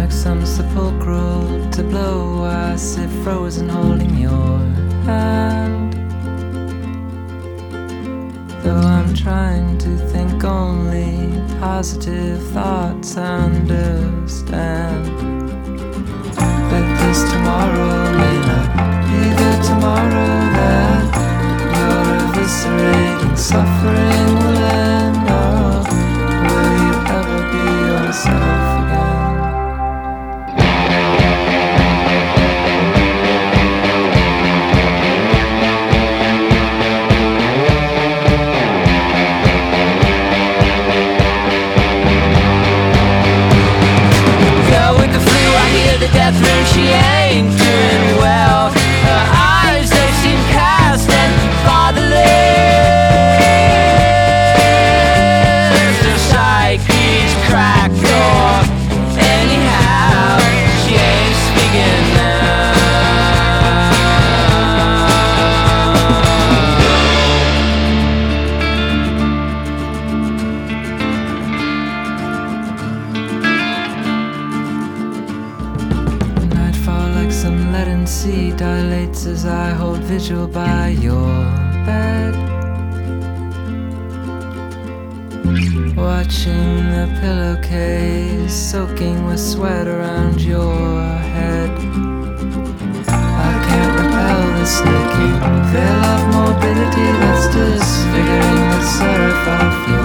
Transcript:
like some sepulchral tableau. I sit frozen holding your hand, though I'm trying to think only positive thoughts. I understand that this tomorrow may not be the tomorrow that your eviscerating suffering will end. Oh, will you ever be yourself again? The death room, she ain't doing well. Her eyes, they seem cast and fatherless. Her psyche's cracked, or anyhow, she ain't speaking now. Some leaden sea dilates as I hold vigil by your bed, watching the pillowcase soaking with sweat around your head. I can't repel the snaking veil of morbidity that's disfiguring the serif of your